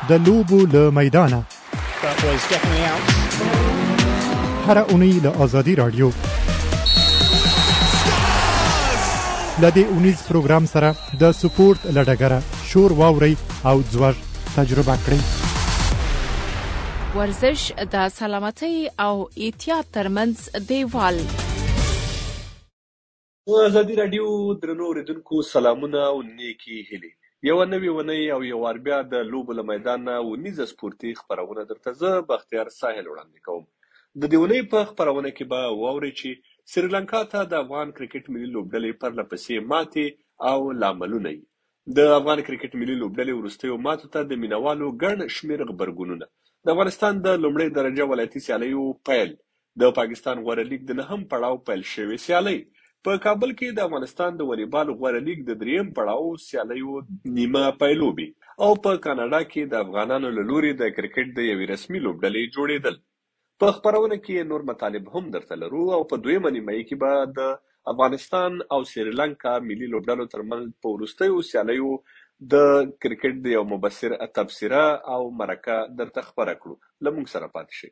د لوبو له میدانه هر اونۍ له آزادي رادیو له دې اونیز پروګرام سره د سپورت له ډګره شور واورئ او ځوږ تجربه کړئ. ورزش د سلامتۍ او احتیاط ترمنځ دیوال. آزادي رادیو درنو اوریدونکو سلامونه او نیکی هیلې. یوه نوې اونۍ او یو وار بیا د لوبو له میدانه اونیزه سپورتي خپرونه درته زه بختیار ساحل وړاندې کوم. د دې اونۍ په خپرونه کې به واورئ چې سریلانکا ته د افغان کرکټ ملي لوبډلې پرله پسې ماتې او لاملونه یې. د افغان کرکټ ملي لوبډلې وروستیو ماتو ته د مینوالو ګڼ شمېر غبرګونونه، د افغانستان د لومړۍ درجه ولایتي سیالیو پیل، د پاکستان غوره لیګ د نهم پړاو پیل شوې سیالۍ، په کابل کې د افغانستان د والیبال غوره لیګ د دریم پړاو سیالیو نیمه پیلوبي، او په کاناډا کې د افغانانو له لوري د کرکټ د یوې رسمي لوبډلې جوړېدل. په خپرونه کې نور مطالب هم درته لرو او په دویمه نیمایي کې به د افغانستان او سریلانکا ملي لوبډلو ترمنځ په وروستیو سیالیو د کرکټ د یو مبصر تبصره او مرکه درته خپره کړو. له موږ سره پاتې شئ.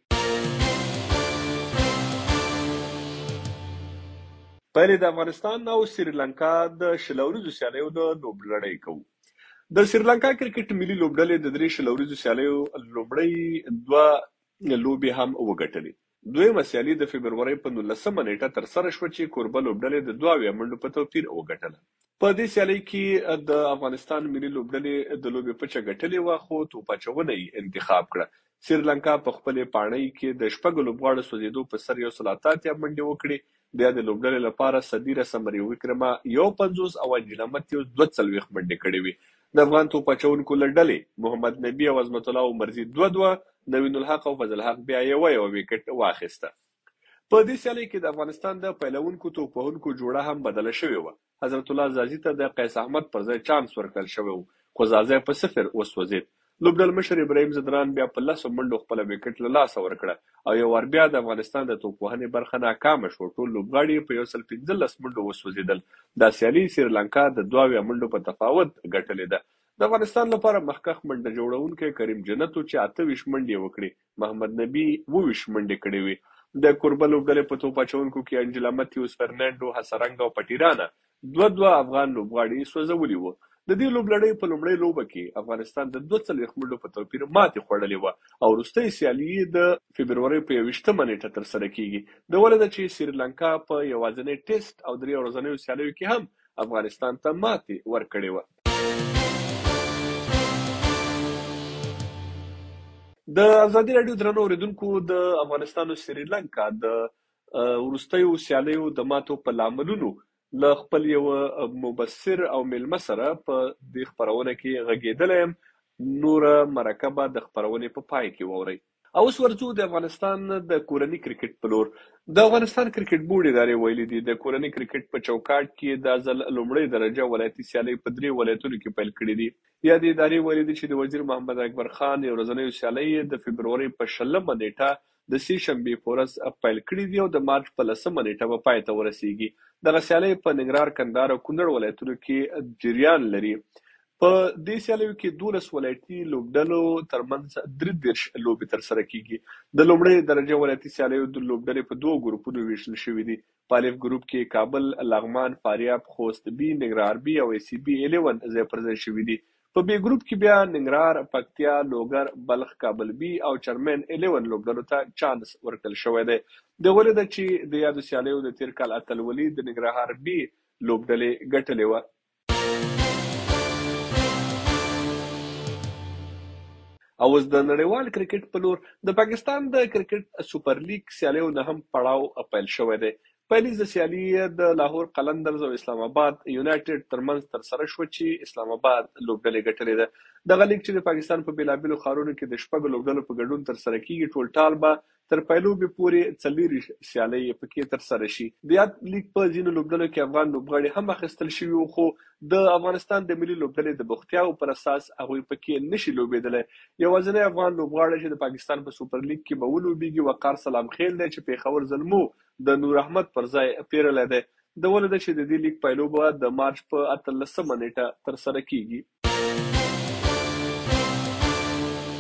پیل د افغانستان او سریلانکا د شلوریزو سیالیو د لوبلړۍ کوو. د سریلانکا کرکټ ملي لوبډلې د درې شلوریزو سیالیو لومړۍ دوه لوبې هم وګټلې. دویمه سیالي د فبرورۍ په 19مه نیټه ترسره شوه چې کوربه لوبډلې د 2 منډو په توپیر وګټله. په دې سیالۍ کې د افغانستان ملي لوبډلې د لوبې پچه ګټلې وه، خو توپ اچونه یې انتخاب کړه. سریلانکا په خپلې پاڼۍ کې د 6 لوبغاړو سوځېدو په سر 188 منډې وکړې. بیا د لوبډلې لپاره صدیره سمري وکرمه 51 او انجلا متیوس 42 منډې کړې وې. د افغان توپ اچونکو له ډلې محمد نبي او عظمت الله عمرزي 2-2، نوین الحق او فضل حق بیا یو وکټ واخیسته. په دې سیالۍ کې د افغانستان د پیلوونکو توپ وهونکو جوړه هم بدله شوې وه. حضرت الله زازي ته د قیس احمد پر ځای چانس ورکړل شوی و، خو زازي په 0 وسوځېد. لوبډل مشر ابراهیم زدران بیا په 10 منډو خپله وکټ له لاسه ورکړه او یو وار بیا د افغانستان د توپ وهنې برخه ناکامه شوه. ټول لوبغاړي په 115 منډو وسوځېدل. دا سیالي سریلانکا د 2 منډو په تفاوت ګټلې ده. د افغانستان لپاره مخکښ منډه جوړونکی کریم جنتو چې 28 منډې وکړې، محمد نبي 22 منډې کړې وې. د کوربه لوبډلې په توپ اچونکو کې انجلا متیوس، فرناندو حسرنګ او پټیرانا 2 افغان لوبغاړي سوځولي وو. د دې لوبلړۍ په لومړۍ لوبه کې افغانستان د 42 منډو په توپیر ماتې خوړلې وه او وروستۍ سیالي د فبرورۍ په 21مه نیټه ترسره کیږي. د ولې ده چې سریلانکا په یوازینۍ ټیسټ او 3 ورځنیو سیالیو کې هم افغانستان ته ماتې ورکړې وه. د ازادي راډیو درنو اوریدونکو، د افغانستان او سریلانکا د وروستیو سیالیو د ماتو په لاملونو له خپل یو مبصر او میلمه سره په دې خپرونه کې غږېدلی یم. نوره مرکه به د خپرونې په پای کې واورئ. اوس ورځو د افغانستان د کورني کرکټ په لور. د افغانستان کرکټ بورډ ادارې ویلي دي د کورني کرکټ په چوکاټ کې دا ځل لومړۍ درجه ولایتي سیالۍ په 3 ولایتونو کې پیل کړي دي. یا د ادارې ویلي دي چې د وزیر محمد اکبر خان یو ورځنیو سیالۍ د فبرورۍ په 20مه نیټه د سې شنبې په ورځ پیل کړي دي او د مارچ په 10مه نیټه به پای ته ورسیږي. دغه سیالۍ په ننګرهار، کندهار او کونړ ولایتونو کې جریان لري. په دې سیالیو کې 12 ولایتي لوبډلو ترمنځ 33 لوبې ترسره کیږي. د لومړۍ درجه ولایتي سیالیو د لوبډلې په 2 ګروپونو ویشل شوي دي. په الف ګروپ کې کابل، لغمان، فاریاب، خوست بي، ننګرهار بي او سی بي 11 ځای پر ځای شوي دي. په بي ګروپ کې بیا ننګرهار، پکتیا، لوګر، بلخ، کابل بي او چرمن 11 لوبډلو ته چانس ورکړل شوی دی. د ولې ده چې د یادو سیالیو د تیر کال اتلولي د ننګرهار بي لوبډلې ګټلې وه. او اوس د نړیوال کرکټ په لور د پاکستان د کرکټ سوپر لیګ سیالیو نهم پړاو پیل شوی دی. پیلیزه سیالي د لاهور قلندرز او اسلام آباد یونایټډ ترمنځ ترسره شوه چې اسلام آباد لوبډلې ګټلې ده. دغه لیګ چې د پاکستان په بېلابېلو ښارونو کې د 6 لوبډلو په ګډون ترسره کیږي، ټول ټال به تر پیلوبې پورې 4 سیالۍ پکې ترسره شي. د یاد لیګ په ځینو لوبډلو کې افغان لوبغاړي هم اخیستل شوي وو، خو د افغانستان د ملي لوبډلې د بوختیاو پر اساس هغوی پکې نشي لوبېدلی. یوازینی افغان لوبغاړی چې د پاکستان په سوپر لیګ کې به ولوبېږي وقار سلام خیل دی چې پېښور زلمو د نور احمد پر ځای پیرلی دی. د ولې ده چې د دې لیګ پیلوبه د مارچ په 18مه نیټه ترسره کیږي.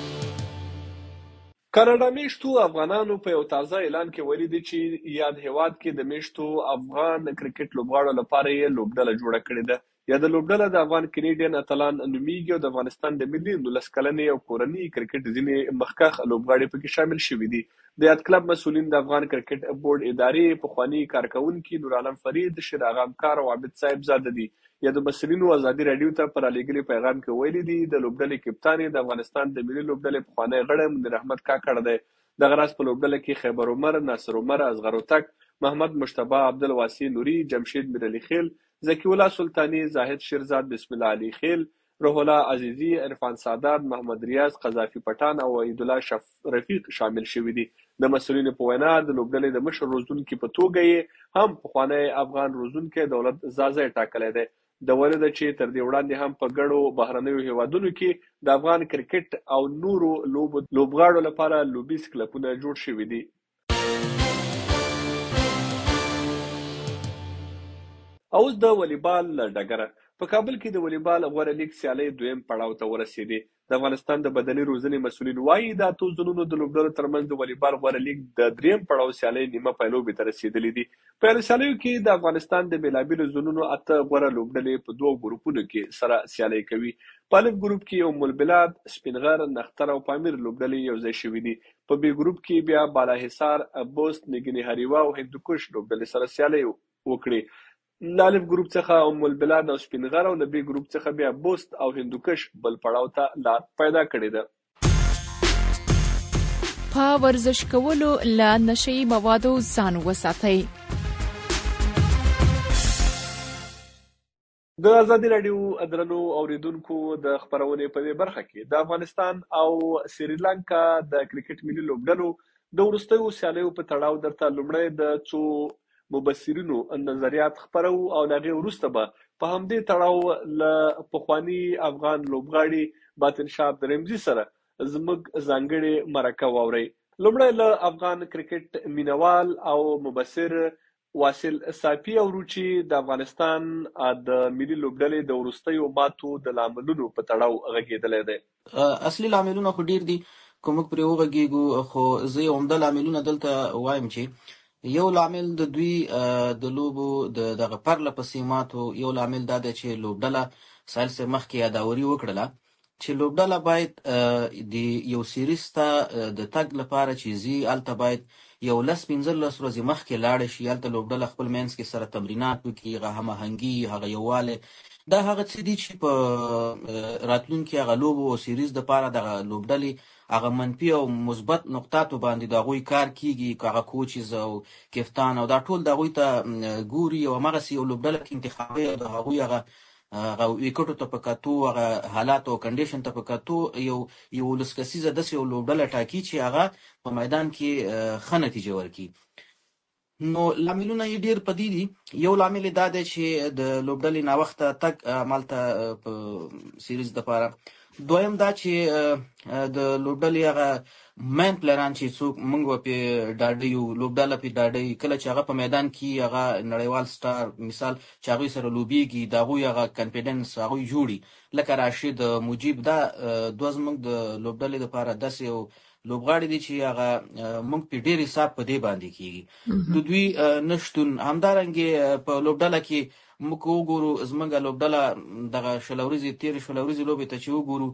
کاناډا میشتو افغانانو په یو تازه اعلان کې ویلي دي چې یاد هیواد کې د میشتو افغان کرکټ لوبغاړو لپاره یې لوبډله جوړه کړې ده. یا د لوبډله د افغان کینیډین اتلان نومیږي او د افغانستان د ملي 19 کلنې او کورنۍ کرکټ ځینې مخکښ لوبغاړي پکې شامل شوي دي. د یاد کلب مسؤلین د افغان کرکټ بورډ ادارې پخواني کارکونکي نور عالم فرید، شیراغ همکار او عابد صاحب زاده دي. یا د مسؤلینو ازادي راډیو ته پر رالیږلي پیغام کې ویلي دي د لوبډلې کپتان د افغانستان د ملي لوبډلې پخوانی غړی منیر احمد کاکړ دی. دغه راز په لوبډله کې خیبر عمر، ناصر عمر، اصغر اتک، محمد مشتبه، عبدالواسی نوري، جمشید میرعلی خیل، ذکی الله سلطانی، زاهد شیرزاد، بسم الله علي خیل، روح الله عزیزی، عرفان سادات، محمد ریاض، قذافي پټان او عید الله رفیق شامل شوي دي. د مسؤلینو په وینا د لوبډلې د مشر روزونکي په توګه یې هم پخوانی افغان روزونکی دولت زازی ټاکلی دی. د ویلو ده چې تر دې وړاندې هم په ګڼو بهرنیو هیوادونو کې د افغان کرکټ او نورو لوبغاړو لپاره لوبیز کلبونه جوړ شوي دي. اوس د والیبال له ډګره په کابل کې د والیبال غوره لیګ سیالۍ دویم پړاو ته ورسېدې. د افغانستان د بدني روزنې مسؤلین وایي د اتو زونونو د لوبډلو ترمنځ د والیبال غوره لیګ د دریم پړاو سیالۍ نیمه پایلوبې ته رسېدلې دي. په یادو سیالیو کې د افغانستان د بېلابېلو زونونو اته غوره لوبډلې په دوو ګروپونو کې سره سیالۍ کوي. په الف ګروپ کې ام البلاد، سپینغر، نختر او پامیر لوبډلې یوځای شوي دي. په بي ګروپ کې بیا بالاحصار، بوست، نګیني هریوا او هندوکش لوبډلې سره سیالۍ وکړي. له الف ګروپ څخه ام البلاد او سپینغر او له بي ګروپ څخه بیا بوست او هندوکش بل پړاو ته لار پیدا کړې ده. په ورزش کولو له نشئی موادو ځان وساتئ. د ازادي راډیو درنو اوریدونکو د خبرونې په دې برخه کې د افغانستان او سریلانکا د کرکټ ملي لوبډلو د وروستیو سیالیو په تړاو درته لومړی د څو مبصرینو نظریات خپرو او له هغې وروسته به په همدې تړاو له پخواني افغان لوبغاړي باطن شاه عبدالرمزي سره زموږ ځانګړې مرکه واورئ. لومړی له افغان کرکټ مینوال او مبصر واصل صافي اورو چې د افغانستان د ملي لوبډلې د وروستیو ماتو د لاملونو په تړاو غږېدلی دی. اصلي لاملونه خو ډېر دي، که موږ پرې وغږېږو، خو زه یې عمده لاملونه دلته وایم چې یو لامل د دوی د لوبو د دغه پرله پسې ماتو، یو لامل دا دی چې لوبډله سایل صاحب مخکې یاداوري وکړله چې لوبډله باید د یو سیریز ته د تګ لپاره چې ځي هلته باید 11-15 ورځې مخکې لاړه شي. هلته لوبډله خپل منځ کې سره تمرینات وکړي، هغه هماهنګي، هغه یووالی، دا هغه څه دي چې په راتلونکي هغه لوبو او سیریز دپاره دغه لوبډلې هغه منفي او مثبت نقطاتو باندې د هغوی کار کیږي، که هغه کوچز او کپتان او دا ټول د هغوی ته ګوري او همغسې یو لوبډله کې انتخابوي او د هغوی هغه ویکټو ته په کتو، هغه حالات او کنډیشن ته په کتو یو 19 کسیزه داسې یو لوبډله ټاکي چې هغه په میدان کې ښه نتیجه ورکړي. نو لاملونه یې ډېر پدې دي. یو لامل دا دی چې د لوبډلې ناوخته تګ همالته په سیریز دپاره. دویم دا چې د لوبډلې هغه مین پلیران چې څوک موږ به پرې ډاډه یو، لوبډله پرې ډاډه یي، کله چې هغه په میدان کې هغه نړیوال سټار مثال چې هغوی سره لوبېږي، د هغوی هغه کنفیډنس هغوی جوړي، لکه راشد، مجیب، دا دوه زموږ د لوبډلې دپاره داسې یو لوبغاړي دي چې هغه موږ پرې ډېر حساب په دې باندې کېږي. د دوی نشتون همدارنګې په لوبډله کې موږ وګورو، زموږ لوبډله دغه تېرې شله ورځې لوبې ته چې وګورو،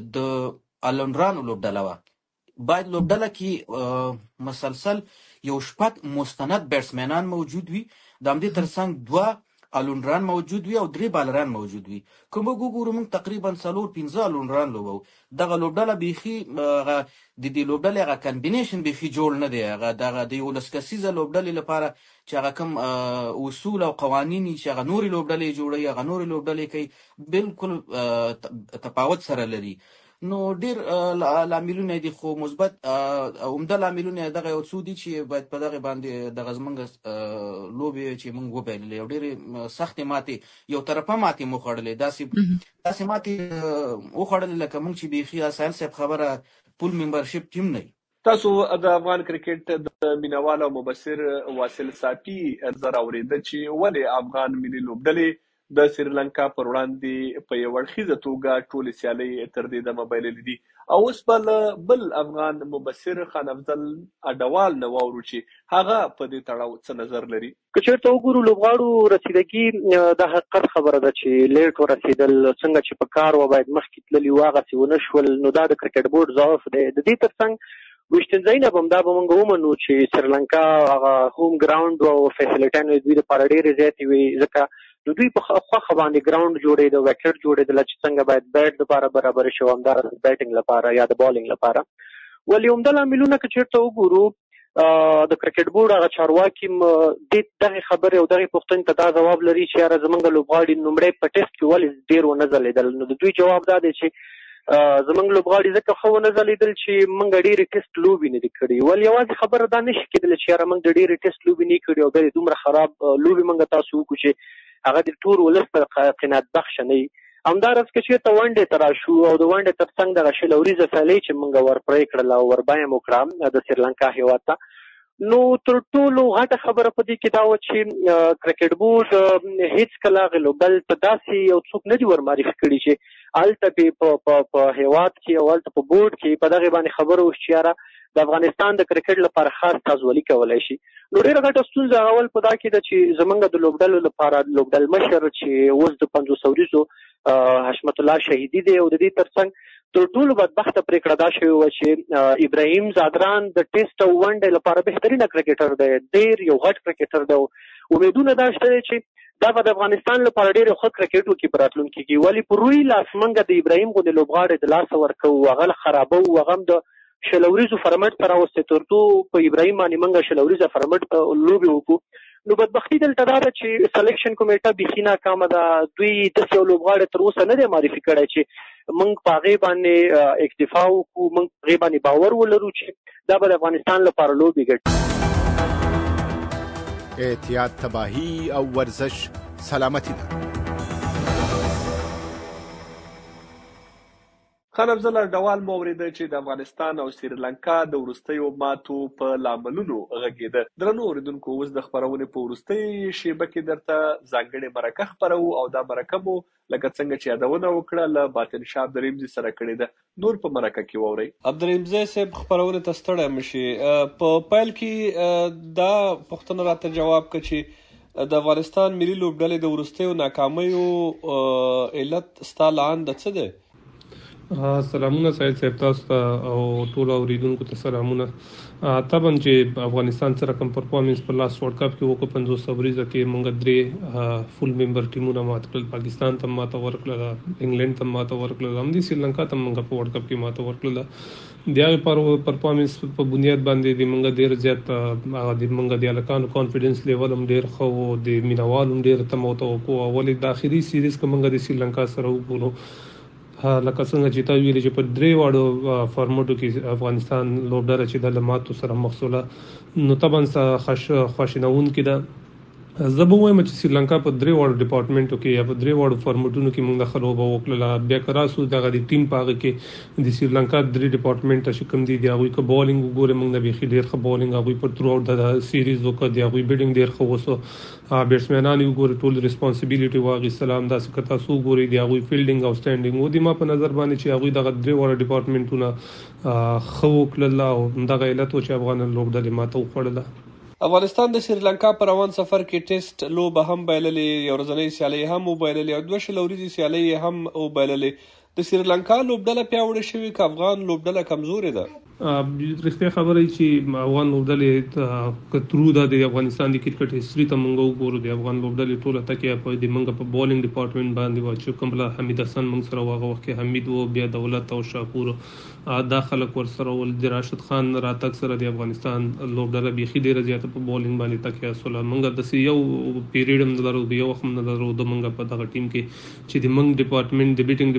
د الونرانو لوبډله وه. باید لوبډله کې مسلسل یو شپږ مستند بیټسمینان موجود وي، د همدې ترڅنګ 2 الونران موجود وي او 3 بالران موجود وي. که موږ وګورو، موږ تقریبا 4-5 الونران لوبو. دغه لوبډله بیخي د دې لوبډلې هغه کمبینیشن بیخي جوړ نه دی. هغه دغه د 11 کسیزه لوبډلې لپاره چې هغه کوم اصول او قوانین چې هغه نورې لوبډلې جوړوي، هغه نورې لوبډلې کوي، بالکل تفاوت سره لري. نو ډېر لاملونه دي، خو مثبت عمده لاملونه دغه یو څو دي چې باید په دغه باندې دغه زموږ لوبې چې موږ وبایللې او ډېرې سختې ماتې، یو طرفه ماتې مو خوړلې، داسې ماتې وخوړلې لکه موږ چې بیخي سایل صاحب خبره پول ممبرشپ ټیم نه. تاسو د افغان کرکټ د مینوال او مبصر واصل صافي زر اورېده چې ولې افغان ملي لوبډلې د سریلانکا پر وړاندې په یو اړخیزه توګه ټولې سیالۍ تر دې دمه بایللې دي. او اوس بل افغان مبصر خان افضل اډوال نه واورو چې هغه په دې تړاو څه نظر لري. که چېرته وګورو لوبغاړو رسیدګي د حقیقت خبره ده چې لیټ ورسېدل، څنګه چې په کار و باید مخکې تللي و هغسې ونه شول، نو دا د کرکټ بورډ ضعف دی. د دې تر څنګ ویشتنځایونه به همدا به موږ ومنو چې سریلانکا هغه هوم ګراونډ او فیسیلیټیانې د دوی دپاره ډېرې زیاتې وي، ځکه د دوی په خوښه باندې ګراونډ جوړېده، وکټ جوړېدله چې څنګه باید بیټ دپاره برابر شي او همداراز بیټینګ لپاره یا د بالینګ لپاره. ولې عمده لاملونه که چېرته وګورو د کرکټ بورډ هغه چارواکي دغې خبرې او دغې پوښتنې ته دا ځواب لري چې یاره زموږ لوبغاړي لومړی په ټیسټ کې ولې ډېر ونه ځلېدل. نو د دوی جواب دا دی چې زموږ لوبغاړي ځکه ښه ونه ځلېدل چې موږ ډېرې ټیسټ لوبې نه دي کړي. ولې یوازې خبره دا نه شي کېدلی چې یاره موږ د ډېرې ټیسټ لوبې نه کړي او بیا د دومره خراب لوبې موږ تاسو وکړو چې هغه د ټول ولس ته قناعت بخشه نه وي. همداراز که چېرته ونډې ته راشو او د ونډې تر څنګ دغه شل اوريزه سیالۍ چې موږ ورپرې کړله او وربایم وکړه د سریلانکا هېواد ته، نو تر ټولو غټه خبره په دې کې دا وه چې کرکټ بورډ هېڅکله هغې لوبډل په داسې یو څوک نه دي ورمعرفي کړي چې هلته پې په هېواد کې او هلته په بورډ کې په دغې باندې خبره وشي چې یاره د افغانستان د کرکټ لپاره خاص تازولي کولی شي. نو ډېره غټه ستونزه هغه ول په دا کې ده چې زموږ د لوبډلو لپاره لوبډل مشر چې اوس د 50 اوریزو حشمت الله شهیدي دی، او د دې تر څنګ تر ټولو بدبخته پرېکړه دا شوې وه چې ابراهیم زادران د ټیسټ او ونډې لپاره بهترینه کرکټر دی، ډېر یو غټ کرکټر دی. امیدونه دا شته دی چې دا به د افغانستان لپاره ډېر ښه کرکټ وکړي په راتلونکي کې. ولې په روی لاس موږ د ابراهیم غوندې لوبغاړی د لاسه ورکوو، هغه خرابوو، هغه هم د شل اوریزو فرمټ ته راوستې تر څو په ابراهیم باندې موږ شل اوریزه فرمټ لوبې وکړو. نو بدبختي دلته دا ده چې سلیکشن کمیټه بیخي ناکامه ده. دوی داسې یو لوبغاړی تر اوسه نه دی معرفي کړی چې موږ په هغې باندې اکتفا وکړو، موږ په هغې باندې باور ولرو چې دا به د افغانستان لپاره لوبې ګټي. احتیاط تباهي او ورزش سلامتی ده. خان افضل اډوال مو اورېده چې د افغانستان او سریلانکا د وروستیو ماتو په لاملونو غږېده. درنو اورېدونکو، اوس د خپرونې په وروستۍ شیبه کې درته ځانګړې مرکه خپروو او دا مرکه مو لکه څنګه چې یادونه وکړه له باطن شاه عبدالرحیمزي سره کړې ده. نور په مرکه کې واورئ. عبدالرحیمزي صاحب خپرونې ته ستړی مشي. په پیل کې دا پوښتنه راته جواب کړه چې د افغانستان ملي لوبډلې د وروستیو ناکامیو علت ستا له انده څه دی؟ سلامونه سعید صاحب تاسو ته او ټولو اوریدونکو ته سلامونه. طبعا چې افغانستان سره کوم پرفارمنس په لاس ورلډ کپ کې وکړو 50 اوریزه کې موږ درې فول ممبر ټیمونه مات کړل. پاکستان ته ماته ورکړله، انګلند ته ماته ورکړله، همدې سریلانکا ته موږ په ورلډ کپ کې ماته ورکړله. د هغې پرفارمنس په بنیاد باندې د موږ ډېر زیات د موږ د هلکانو کانفیډنس لیول هم ډېر ښه و، د مینوال هم ډېره تمه ورته وکړو. ولې د آخري سیریز که موږ د سریلانکا سره وګورو لکه څنګه چې تا ویلي چې په درې واړو فارمټو کې افغانستان لوبډله چې د ماتو سره مخ شوله، نو طبعا خواشینونکې ده. زه به ووایم چې سریلانکا په درې واړو ډپارټمنټو کې یا په درې واړو فارمټونو کې موږ د ښه لوبه وکړله. بیا که راسو دغه د ټیم په هغه کې د سریلانکا درې ډپارټمنټه چې کوم دي د هغوی که بالینګ وګورئ موږ نه بیخي ډېر ښه بالینګ هغوی په ترو آوټ د سیریز وکړه، د هغوی بیټینګ ډېر ښه وسو. بیټسمینان یې وګورئ ټول ریسپانسبیلیټي واخیستله. همداسې که تاسو وګورئ د هغوی فیلډینګ او سټینډینګ و. د ما په نظر باندې چې هغوی دغه درې واړه ډپارټمنټونه ښه وکړله او همدغه علت و چې افغان لوبډلې ماته وخوړله. افغانستان د سریلانکا په روان سفر کې ټیسټ لوبه هم بایللې، یو ورځنۍ سیالۍ هم وبایللې او 2 شل اوریزې سیالۍ هم وبایللې. د سریلانکا لوبډله پیاوړې شوې که افغان لوبډله کمزورې ده؟ رښتیا خبره چې افغان لوبډلې که ترو ده د افغانستان د کرکټ هسټري ته موږ وګورو، د افغان لوبډلې ټوله تکیه په د موږ په بالینګ ډپارټمنټ باندې وه چې کوم بله حمید حسن موږ سره و، هغه وخت کې حمید و، بیا دولت او شاپور دا خلک ورسره ول. د راشد خان راتګ سره د افغانستان لوبډله بیخي ډېره زیاته په بالینګ باندې تکیه شوله. موږ داسې یو پیریډ هم نه لرو، د یو وخت هم نه لرو د موږ په دغه ټیم کې چې د موږ ډپارټمنټ د بیټینګ ډپارټمنټ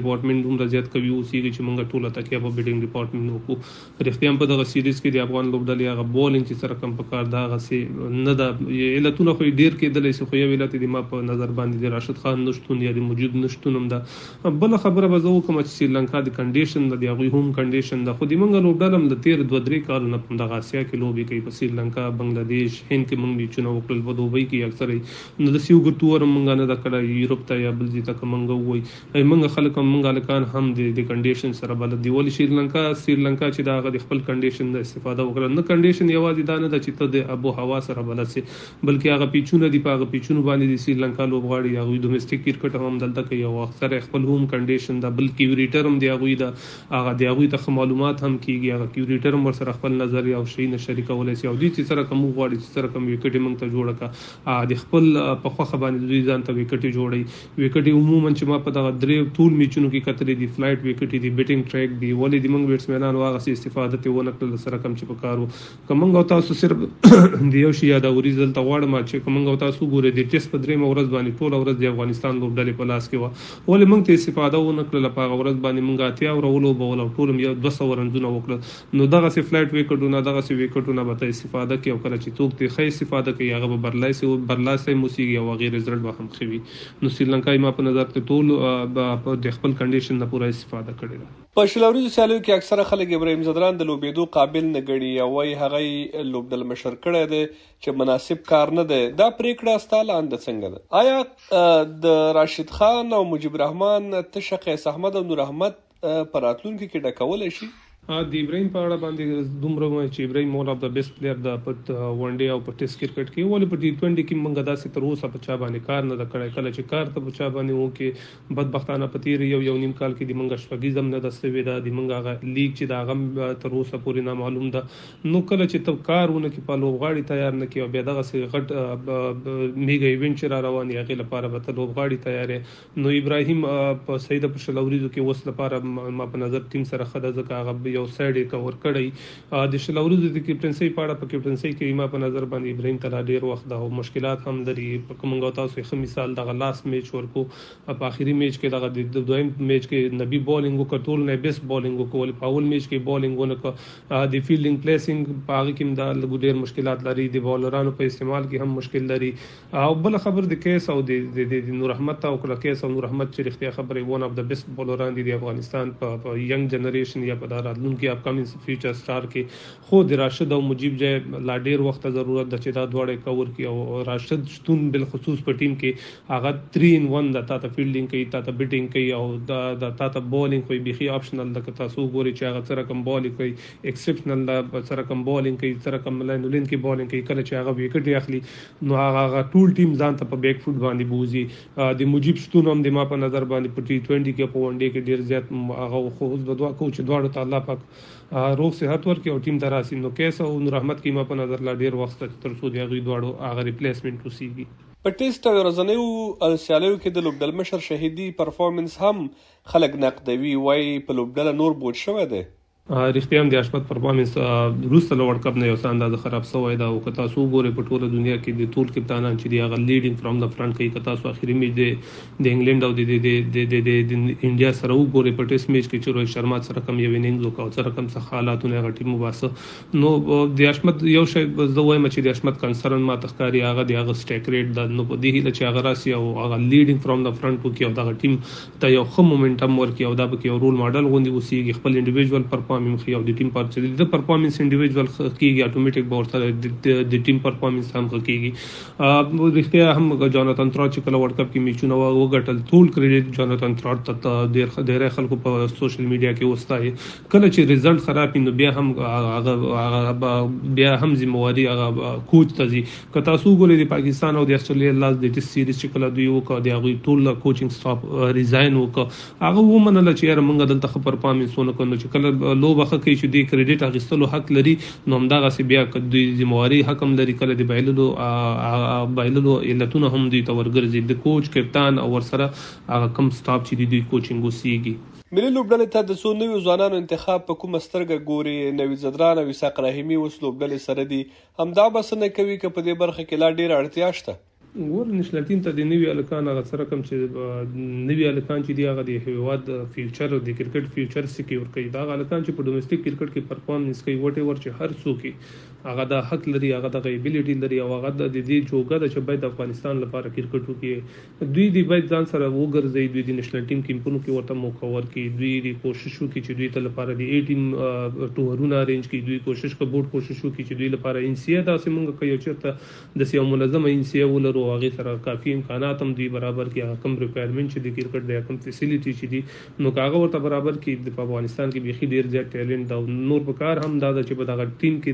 دومره زیات قوي اوسېږي چې موږ ټوله تکیه په بیټینګ ډپارټمنټ وکړو. رښتیا هم په دغه سیریز کې د افغان لوبډلې هغه بولینګ چې سره کم په کار دا هغسې نه ده. علتونه خو یې ډېر کېدلی شي خو یو علت یې ما په نظر باندې د راشد خان نشتون یا د موجود نشتون هم ده. بله خبره به زه وکړم چې سریلانکا د کنډیشن ده د هغوی هم کنډیشن ده، خو د موږ لوبډله هم د تېر 2-3 کالو نه په دغه اسیا کې لوبې کوي. په سریلانکا، بنګلادیش، هند کې موږ میچونه وکړل، په دوبۍ کې اکثره نو داسې اوږد ټور هم موږ نه ده کړی یورپ ته یا بل ځای ته که موږ ووایي. موږ خلک هم موږ هلکان هم د کنډیشن سره بلد دي. ولې سریلانکا چې د هغه د خپل کنډیشن نه استفاده وکړه. نه کنډیشن یوازې دا نه ده چې ته د ابو هوا سره بلد سې، بلکې هغه پیچونه دي، په هغه پیچونو باندې د سریلانکا لوبغاړي هغوی ډومestic کرکټ هم دلته کوي او اکثره خپل هوم کنډیشن ده. بل کیوریټر هم د هغوی ده، هغه د هغوی ته ښه معلومات هم کېږي، هغه کیوریټر هم ورسره خپل نظریه او شیونه شریکولی شي. او دوی چې سره کوم وغواړي چې سره کوم ویکټ یې موږ ته جوړه کړه د خپل په خوښه باندې دوی ځان ته ویکټ یې جوړوي. ویکټ یې عموما چې ما په دغه 3 ټول میچونو کې کتلې دي فلایټ ویکټ دي، بیټینګ ټریک دي. ولې د موږ بیټسمینانو هغسې استفاده ترې ونه کړله سره کوم چې په کار وو. که موږ او تاسو صرف د یو شي یادوري زه دلته غواړم چې که موږ او تاسو وګورئ د ټیسټ په 3مه ورځ باندې ټوله ورځ د افغانستان لوبډلې په لاس کې وه. ولې موږ ته استفاده ونه کړله؟ په هغه ورځ باندې موږ 80 اوره ولوبول او ټول هم 200 رنزونه وکړل. نو دغسې فلایټ ویکټونه دغسې ویکټونه به ته استفاده کړي او کله چې څوک ترې ښه استفاده کوي هغه به برلاستی هم اوسېږي او هغې رزلټ به هم ښه وي. نو سریلانکا ما په نظر کې ټول د خپل کنډیشن نه پوره استفاده کړې ده. په شل اوریزو سیالیو کې اکثره خلک ابراهیم ځدران د لوبېدو قابل نه ګڼي او وایي هغه یې لوبډله مشر کړی دی چې مناسب کار نه دی. دا پرېکړه ستا له انده څنګه ده؟ آیا د راشد خان او مجیب رحمان تشه قیس احمد او نور احمد په راتلونکي کې ډکولی شي؟ د ابراهیم په اړه باندې دومره وایم چې ابراهیم ون اف د بیسټ پلیر د په ون ډے او په ټیسټ کرکټ کې. ولې په T20 کې موږ داسې تر اوسه په چا باندې کار نه ده کړی. کله چې کار ته په چا باندې وکړې بدبختانه په تېر یو نیم کال کې د موږ شپږیزم نه ده سوې ده، د موږ هغه لیګ چې د هغه تر اوسه پورې نامعلوم ده. نو کله چې ته کار ونه کړې په لوبغاړي تیار نه کړې او بیا دغسې غټ میګا ایونټ چې را روان یې هغې لپاره به ته لوبغاړي تیار یې. نو ابراهیم په صحیح ده په شل اوریزو کې اوس لپاره ما په نظر ټیم سره ښه ده ځکه هغه یو سایډ یې کور کړی. د شل اوریزو د کیپټنسۍ په اړه په کیپټنسۍ کې ما په نظر باندې ابراهیم ته لا ډېر وخت ده او مشکلات هم لري. په موږ تاسو ښه مثال دغه لاست میچ ورکو، په آخري میچ کې دغه د دویم میچ کې نبی بالینګ وکړ، ټول نه بیسټ بالینګ وکړ. په اول میچ کې بالینګ ونه کړ، د فیلډینګ پلیسینګ په هغه کې هم دا ډېر مشکلات لري، د بالرانو په استعمال کې هم مشکل لري. او بل خبر د کیس او د نور احمد ته وکړه. کیس او نور احمد چې رښتیا خبرې ون اف د بیسټ بالران دي د افغانستان په ینګ جنریشن یا په راتلونکي اپکمینګ فیوچر سٹار کې. خو د راشد او مجیب ځای لا ډېر وخت ضرورت ده چې دا دواړه کور کړي. او راشد شتون بالخصوص په ټیم کې هغه 3-in-1 ده، تا ته فیلډینګ کوي، تا ته بیټینګ کوي او دا تا ته بالینګ کوي. بیخي آپشنل ده که تاسو وګورئ چې هغه سره کوم بالینګ کوي، ایکسپشنل ده سره کوم بالینګ کوي، سره کوم لاین ولین کې بالینګ کوي. کله چې هغه ویکټ اخلي نو هغه ټول ټیم ځان ته په بیک فوټ باندې بوزي. د مجیب شتون هم د ما په نظر باندې په T20 کې په ون ډے کې ډېر زیات هغه خو اوس به دعا کوو چې دواړو ته الله پاک روغ صحت ورکړي او ټیم ته راسي. نو کیس او نور احمد کې ما په نظر لا ډېر وخت تر څو د هغوی دواړو هغه ریپلیسمنټ وسیږي. په ټیسټ او ورځنیو سیالیو کې د لوبډل مشر شهیدي پرفارمنس هم خلک نقدوي، وایي په لوبډله نور بوج شوی دی. رښتیا هم د اشمت پرفارمنس وروسته له ورلډ کپ نه یو څه اندازه خراب شوی ده. او که تاسو وګورئ په ټوله دنیا کې د ټول کپتانان چې دي هغه لیډینګ فرام د فرنٹ کوي. که تاسو آخري میچ د انګلینډ او د انډیا سره وګورئ په ټیسټ میچ کې چې روهت شرما سره کم یو اننګز وکړ او سره کم څه حالاتونه هغه ټیم وباسه. نو د اشمت یو شی زه وایم چې د اشمت کنسرن ما ته ښکاري هغه د هغه سټیک ریټ ده. نو په دې هیله چې هغه راسي او هغه لیډینګ فرام د فرنٹ وکړي او دغه ټیم ته یو ښه مومنټم ورکړي او دا به یو رول ماډل غوندې اوسېږي، خپل انډیویژوال پرفارمنس ښي او د ټیم د پرفارمنس انډیویژوال کېږي اتوماتیک به ورسره د ټیم پرفارمنس هم ښه کېږي. رښتیا هم جاناتان تراټ چې کله ورلډ کپ کې میچونه وګټل ټول کریډټ جاناتان تراټ ته ډېری خلکو په سوشل میډیا کې وستایي. کله چې رزلټ خراب وي نو بیا هم ذمواري هغه کوچ ته ځي. که تاسو وګورئ د پاکستان او د استرالیا لاس د ټیسټ سیریز چې کله دوی وکړه د هغوی ټول کوچینګ سټاف ریزاین وکړه، هغه ومنله چې یاره موږ دلته ښه پرفارمنس ونه کړو. نو چې کله لوبه ښه کوي چې دوی کریډټ اخیستلو حق لري نو همدغسې بیا که دوی ذمواري حق هم لري کله د بایللو علتونه هم دوی ته ورګرځي. د کوچ کپتان او ورسره هغه کم سټاف چې دوی کوچینګ وسیږي. ملي لوبډلې ته د څو نویو ځوانانو انتخاب په کومه سترګه ګوري؟ نوید ځدران او اسحاق رحیمي اوس لوبډلې سره دي، همدا بس نه کوي که په دې برخه کې لا ډېره اړتیا شته؟ ګور نېشنل ټیم ته د نوي هلکان هغه څه رقم چې نوي هلکان چې دي هغه د هېواد فیوچر د کرکټ فیوچر سکیور کوي. دا هغه هلکان چې په ډومېسټک کرکټ کې پرفارمنس کوي وټ ایور چې هر څوک هغه د حق لري هغه د ایبیلیټي لري او هغه د دې جوګه ده چې باید د افغانستان لپاره کرکټ وکړي. دوی دی باید ځان سره وګرځي، دوی د نېشنل ټیم کیمپونو کې ورته موقع ورکړي، دوی د کوشش وکړي چې دوی ته لپاره د A ټیم ټورونه ارینج کړي، دوی کوشش کوي بورډ کوشش وکړي چې دوی لپاره ان سی داسې مونږ کوي چې د یو منظمه ان سی ولرو هغه سره کافي امکانات هم دوی برابر کړي، هغه کم ریکوایرمنټ چې د کرکټ د کم فیسیلیټي چې دي نو هغه ورته برابر کړي. په افغانستان کې بيخي ډیر زیات ټیلنټ دا نور په کار هم دا چې په دغه ټیم کې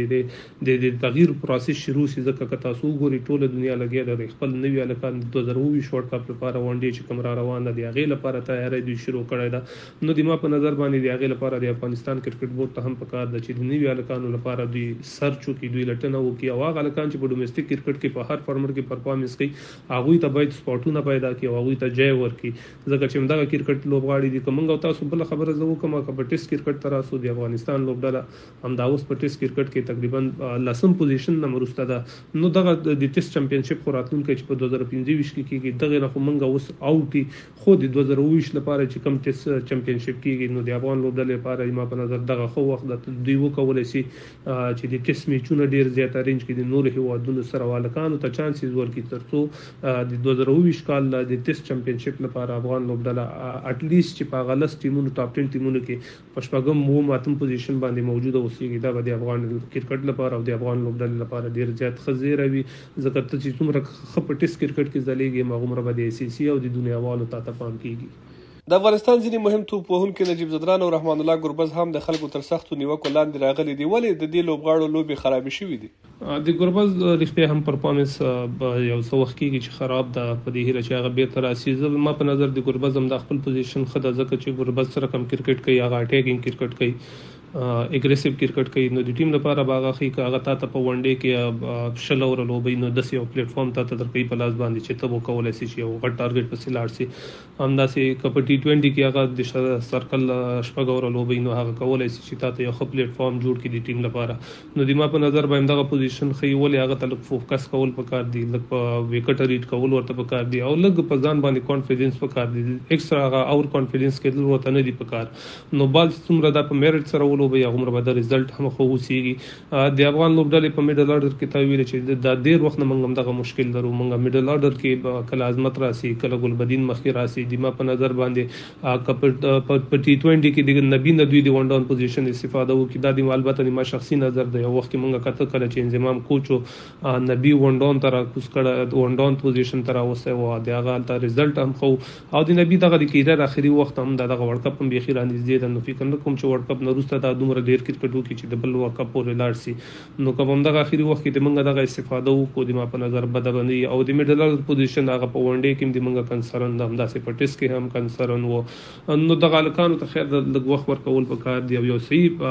دغه د تغییر پروسس شروع شي. ځکه که تاسو وګورئ ټوله دنیا لګیا ده خپل نوي هلکان 2020 ورلد کپ لپاره ون ډے چې کوم را روان ده د هغې لپاره تیاری دوی شروع کړی ده. نو د ما په نظر باندې د هغې لپاره د افغانستان کرکټ بورډ ته هم په کار ده چې د نوي هلکانو لپاره دوی سرچ وکړي، دوی لټنه وکړي او هغه هلکان چې په ډومېسټک کرکټ کې په هر فارمټ کې پرفارمنس کوي هغوی ته باید سپاټونه پیدا کړي او هغوی ته جای ورکړي. ځکه چې همدغه کرکټ لوبغاړي دي. که موږ او تاسو بله خبره زه وکړم که په ټیسټ کرکټ ته راسو د افغانستان لوبډله همدا اوس په ټیسټ کرکټ کې تقریبا 10 پوزیشن نه وروسته ده. نو دغه د ټیسټ چمپینشپ خو راتلونکی چې په 2025 کې کېږي دغه نه خو موږ اوس آوټ خو د 2020 لپاره چې کوم ټیسټ چمپینشپ کېږي نو د افغان لوبډلې لپاره ما په نظر دغه خو وخت د دوی وکولای شي چې د ټیسټ میچونه ډیر زیات ارینج کړي، د نور هیوادونو سره والکانو ته چانسز ورکړي ترڅو د 2020 کال د ټیسټ چمپینشپ لپاره افغان لوبډله اټلیست چې په غلط ټیمونو ټاپ 10 ټیمونو کې په شپږم مو ماتم پوزیشن باندې موجوده اوسېږي. دا به د افغان کرکټ لپاره او د افغان لوبډلې لپاره ډیر زیات خزیره وي. ځکه ته چې څومره ښه په ټیسټ کرکټ کې ځلیږي هغومره به د ICC او د دنیاوالو ته پام کېږي. د افغانستان ځینې مهم توپ وهونکي نجیب زدران او رحمان الله ګربز هم د خلکو تر سختو نیوکو لاندې راغلي دي. ولې د دې لوبغاړو لوبې خرابې شوي دي؟ د ګربز رښتیا هم پرفارمنس یو څه وخت کېږي چې خراب ده، په دې هیله چې هغه بیرته راسي. زه ما په نظر د ګربز هم د خپل پوزیشن ښه ده ځکه چې ګربز سره کم کرکټ کوي، هغه اټیکینګ کرکټ کوي، اګریسیو کرکټ کوي. نو د ټیم لپاره باغه خي که هغه تا ته په ون ډے کې شل اور لوبي نو د یو پلیټ فارم ته درکې په لاس باندې چې ته وکولای شي یو غټ ټارګټ په سلاړ سي. همداسې کپ ټي 20 کې هغه د سرکل شپږ اور لوبي نو هغه کولای شي چې تا ته یو خپل پلیټ فارم جوړ کړي د ټیم لپاره. نو د ما په نظر باندې دغه پوزیشن خي ولې هغه ته فوکس کول پکار دی، لکه په وکټ ریډ کول ورته پکار دی او لږ په ځان باندې کانفیډنس پکار دی، ایکسترا هغه اور کانفیډنس کې ورته نه دی پکار. نو بال څومره د په میرټ سره ولوبي هغه به رزلټ هم خو وسیږي. د افغان لوبډلې په میډل آرډر کې تا ویل چې د ډیر وخت نه موږ هم دغه مشکل لرو. موږ میډل آرډر کې کله عظمت راسي کله ګلبدین مخکې راسي. د ما په نظر باندې په ټي 20 کې د نبی نه دوی د ون ډاون پوزیشن استفاده وکړي. دا د البته ما شخصي نظر دی. یو وخت کې موږ کته کله چې انضمام کوچو نبی ون ډاون تر کوس کړه ون ډاون پوزیشن تر اوسه و د هغه تر رزلټ هم خو او د نبی دغه د کیډر اخري وخت هم دغه ورلد کپ هم بيخي رانږدې ده. نو فکر نه کوم چې ورلد کپ نه وروسته دا دومره ډیر کرکټ وکړي چې د بل ورلد کپ پورې لاړ شي. نو کوم دغه اخري وخت کې د موږ دغه استفاده وکړو د ما په نظر بدبندي او د میډل پوزیشن هغه په ون ډے کې د موږ کنسرن د همداسې په ټیسټ کې هم کنسرن وو. نو دغه لکانو ته خیر د لږ وخت ورکول پکار دی او یو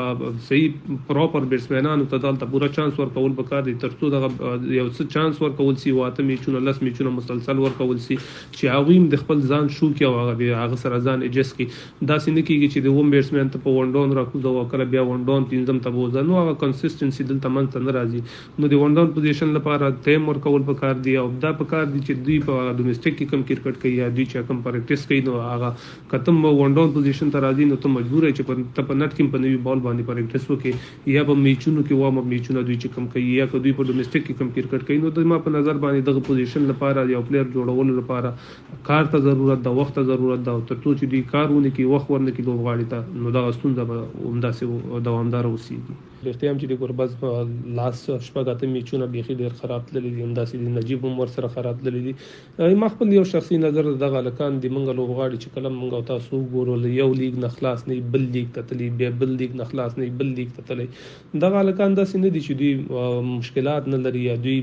صحیح پراپر بیټسمنانو ته دلته پوره چانس ورکول پکار دی ترڅو دغه یو څه چانس ورکول سي واته میچونه لس میچونه مسلسل ورکول سي چې هغه د خپل ځان شو کې او هغه سره ځان اجس کې داسې نه کیږي چې د ووم بیټسمن ته په ون ډاون راکوزو او کله بیا ون ډاون پنځم ته بوزه. نو هغه کنسستنسي دلته منځ نه راځي. نو د ون ډاون پوزیشن لپاره ټایم ورکول پکار دی او دا پکار دی چې دوی په ډومېسټک کې کم کرکټ کوي یا دوی چې کم پریکټیس کوي نو هغه کتم ون ډاون پوزیشن ته راځي نو ته مجبور یې چې په نټ کې په نوی بال باندې پریکټیس وکړي یا په میچونو کې وامه میچونه دوی چې کم کوي یا که دوی په ډومېسټک کې کم کرکټ کوي. نو د ما په نظر باندې دغه پوزیشن لپاره یو پلیر جوړولو لپاره کار ته ضرورت ده، وخت ته ضرورت ده او ترڅو چې دوی کارونه کې وخت ورنه کې لوبغاړي ته نو دغه ستونزه به همداسې دوامدار اوسېږي. رښتیا هم چې د ګربز په لاس شپږ اته میچونه بیخي ډېر خراب تللي دي، همداسې د نجیب هم ورسره خراب تللي دي. ما خپل یو شخصي نظر دغه هلکان د موږ لوبغاړي چې کله موږ او تاسو وګورو له یو لیګ نه خلاص نه بل لیګ ته تللي، بیا بل لیګ نه خلاص نه بل لیګ ته تللي. دغه هلکان داسې نه دي چې دوی مشکلات نه لري یا دوی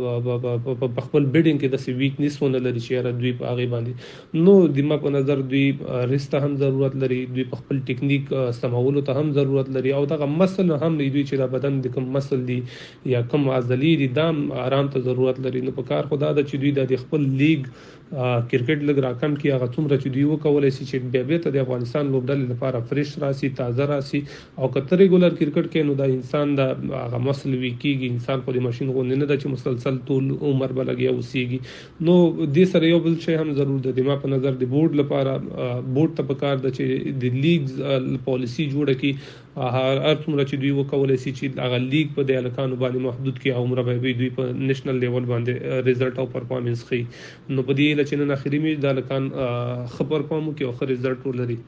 په خپل بیډینګ کې داسې ویکنیس ونه لري چې یاره دوی په هغې باندې نو د ما په نظر دوی ریس ته هم ضرورت لري، دوی په خپل ټیکنیک سمولو ته هم ضرورت لري او دغه مسل هم دوی چې د بدن د کوم مسل دي یا کوم عضلې دي دا آرام ته ضرورت لري. نو په کار خدا ده چې دوی د خپل لیګ کرکټ لګ راکم کی هغه څومره چې دی وکولای شي چې بیا ته د افغانستان لوبډلې لپاره فرش راسي تازه راسي او کتر ریګولر کرکټ کې نو دا انسان د هغه مسل وی کیږي انسان په ماشين غوندې نه د چې مسلسل ټول عمر بلګي اوسېږي نو د سره یو بل شی هم ضرور د دماغ په نظر د بورډ لپاره بورډ ته پکار د چې د لیګ پالیسی جوړه کی هر څومره چې دوی وکولای شي چې هغه لیګ په د الکانو باندې محدود کی عمر به دوی په نېشنل لیول باندې ریزلټ او پرفارمنس خي نو په دې لچې نه اخري می د الکان خبر پامو کې او خر ریزلټ ولري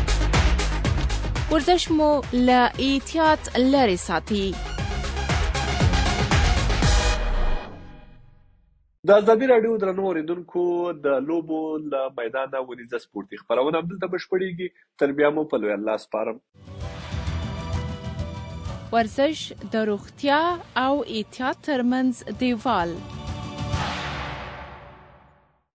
ورزش مو له احتیاط لري ساتي د ازادي راډیو درنو اوریدونکو د لوبو له میدانه ونیزه سپورتي خبرونه دلته بشپړیږي تر بیا مو په لوی الله سپارم ورزش د روغتیا او احتیاط ترمنځ دیوال